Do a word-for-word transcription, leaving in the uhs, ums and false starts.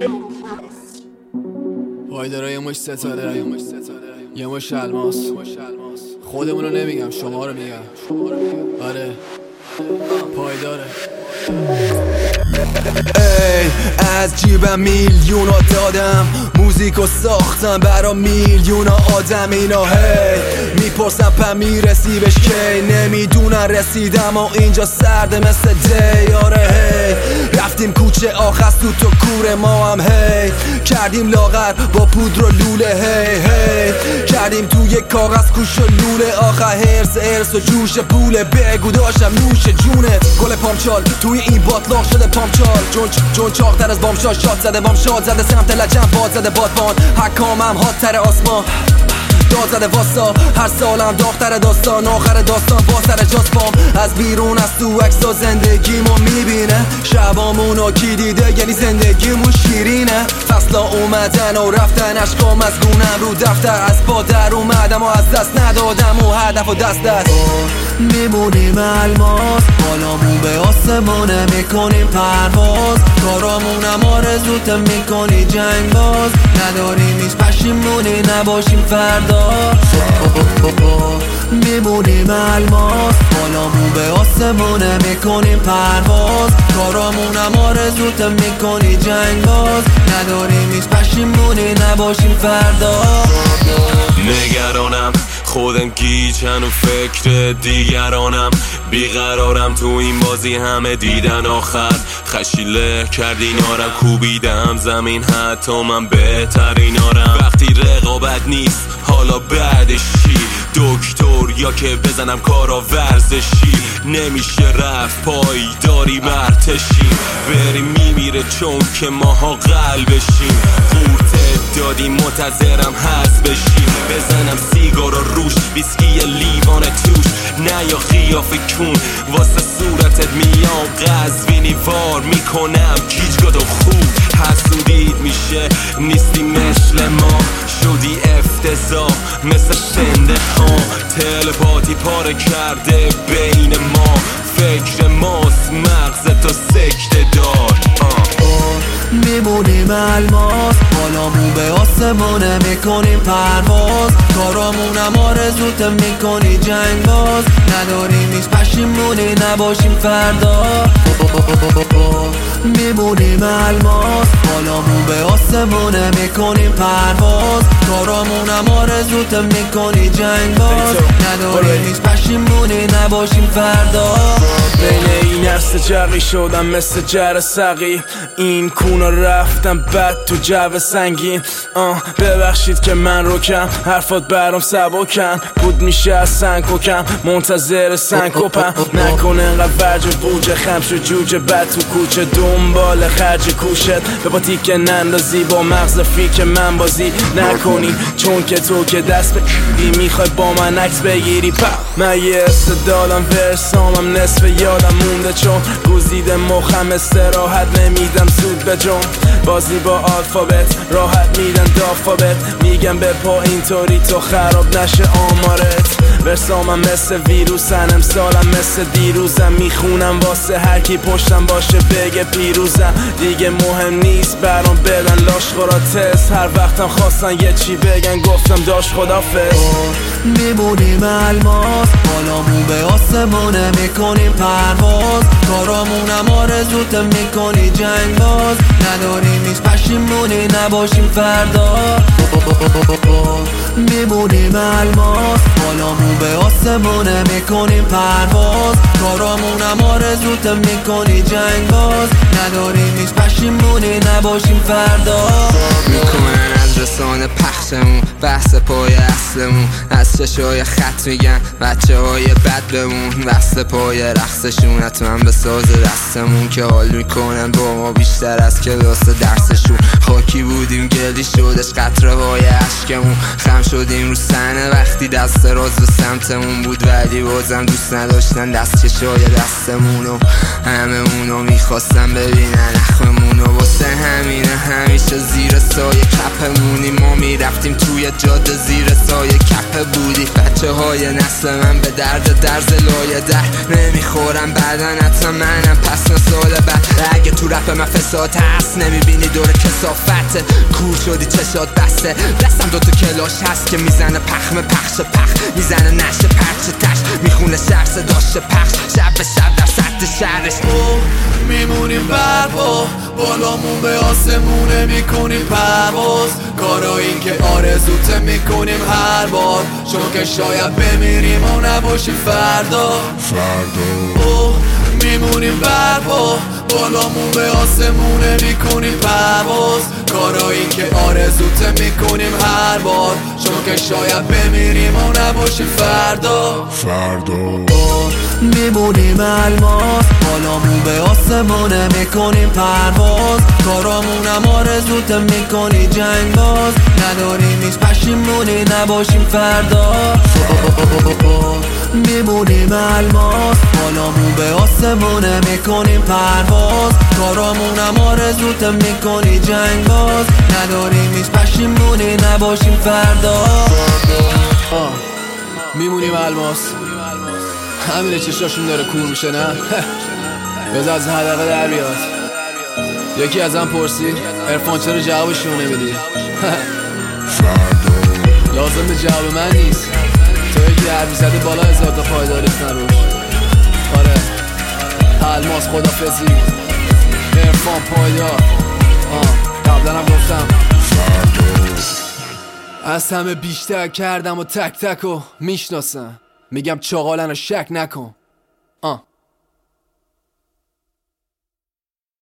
پایدارا یه مش ستاره یه مش الماس خودمونو نمیگم شما رو میگم آره پایداره. ای از جیبم میلیونا دادم موزیکو ساختم برا میلیونا آدم اینا هی میپرسم پا میرسی بهش کی نمیدونن رسیدم و اینجا سرده مثل دی آره هی رفتیم کوچه آخست تو تو کوره ما هم هی کردیم لاغر با پودر و لوله هی هی کردیم توی کاغذ کوش و لوله آخه هرس ارس و جوش پوله بگو داشتم نوش جونت گل پامچال توی این باطلاق شده پامچال جون جون چاقتر از بامشا شاد زده بام شاد زده سمت لجم باد زده بادبان حکامم هاتر آسمان داد زده واسا هر سالم داختر داستان آخر داستان با سر جاسپام از بیرون از تو عکس و زندگیمو میبینه شبامونو کی دیده یعنی زندگیمون شیرینه فصلا اومدن و رفتن عشقام از گونم رو دفتر از پا در اومدم و از دست ندادم و هدف و دست دست میمونیم الماس بالامون به آسمونه میکنیم پرواز کارامونم آرزوت میکنی جنگ باز نداریم هیچ پشیمونی نباشیم فردا میمونیم الماس بالامون به آسمونه میکنیم پرواز کارامونم آرزوت میکنی جنگ باز نداریم هیچ پشیمونی نباشیم فردا نگرانم خودم گیجن و فکر دیگرانم بیقرارم تو این بازی همه دیدن آخر خشیله کردینارم کوبیدم زمین حتی من بهترینارم وقتی رقابت نیست حالا بعدش چی دکتر یا که بزنم کارا ورزشی نمیشه رفت پایداری مرتشی بریم میمیره چون که ماها قلبشیم قورته دادیم منتظرم هست بشیم بزنم سیگار و روش ویسکی لیوان توش نه یا خیافه کون واسه صورتت میام قزوینی وار میکنم گیجگاد و خوب حسودید میشه نیستی مثل ما شدی افتضاح مثل شنده ها تلپاتی پاره کرده بین ما فکر ماست مغز تو سکته دار میمونیم الماس بالامون به آسمونه میکنیم پرواز کارامونم آرزوت میکنی جنگ باز نداریم هیچ پشیمونی نباشیم فردا میمونیم الماس بالامون به آسمونه میکنیم پرواز کارامونم آرزوت میکنی جنگ باز نداریم هیچ پشیمونی نباشیم فردا بین این عرصه جقی شدم مثل جر سقی این کونا رفتم بد تو جو سنگین آه ببخشید که من رو کم حرفات برام سبکن بود میشه از سنگ کم منتظر سنگ کپم نکنه انقدر ورج و بوجه خمش و جوجه بد تو کوچه دنبال خرج کوشت به با تیکه نندازی با مغز فیک من بازی نکنی چون که تو که دست بگیری میخوای با من عکس بگیری پا من یه استدالم ورسامم نصف یادم مونده چون گزیده مخم استراحت نمیدم زود به جون بازی با آلفابت راحت میدن دافابت میگم به پا اینطوری تو خراب نشه آمارت ورسامم مثل ویروسن امسالم مثل دیروزم میخونم واسه هر کی پشتم باشه بگه پیروزم دیگه مهم نیست برام بدن لاشخورا تست هر وقتم خواستن یه چی بگن گفتم داش خدافظ میمونیم الماس بالامون به آسمونه میکنیم پرواز کارامونم آرزوت میکنی جنگ باز نداریم هیچ پشیمونی نباشیم فردا میمونیم الماس بالامون به آسمونه میکنیم پرواز کارامونم آرزوت میکنی جنگ باز نداریم هیچ پشیمونی نباشیم فردا میکنن از رسانه پخشمون بحث پای اصلمون از چشای خط میگن بچه های بد بمون وصل پای رقصشون حتما به ساز دستمون که حال میکنن با ما بیشتر از کلاس درسشون خاکی بودیم گلی شدش قطره های عشقمون خم شدیم رو صحنه وقتی دست راز به سمتمون بود ولی بازم دوست نداشتن دست چشای دستمونو همه اونو میخواستن ببینن اخمونو واسه همینه همیشه زیر سایه کپمونی ما میرفتیم توی جاده زیر سایه کپ بودی بچه های نسل مثل من به درد درز لایه در نمیخورم بدنت منم پس نسال بعد اگه تو رپ من فساد هست نمیبینی دور کسافت کور شدی چشات بسته دستم دوتا کلاش هست که میزنه پخم پخش پخ میزنه نشه پرچ تش میخونه شهر صداش پخش شب به شب در سطح شهرش میمونیم برپا بالامون به آسمونه میکنیم پرواز کارایی که آرزوته میکنیم هر بار چون که شاید بمیریم و نباشیم فردا فردا میمونیم برپا بالامون به آسمونه میکنیم پرواز کارایی که آرزوته میکنیم هر بار چون که شاید بمیریم و نباشیم فردا فردا میمونیم الماس بالامون به آسمونه میکنیم پرواز کارامونم آرزوته میکنی جنگ باز نداریم هیچ پشیمونی نباشیم فردا میمونیم الماس بالامون به آسمونه میکنیم پرواز کارامونم آرزوته میکنی جنگ باز نداریم هیچ پشیمونی نباشیم فردا میمونیم الماس همینه چشاشون داره کور میشه نه بذار از حلقه در بیاد یکی ازم پرسید عرفان چرا جوابشون نمیدی لازم به جواب من نیست تو یکی حرفی زده بالا هزار تا پایداریستن روش آره الماس خدافزی عرفان پایدار قبلا هم گفتم از همه بیشتر کردم و تک تک و میشناسم میگم چاقالن رو شک نکن آه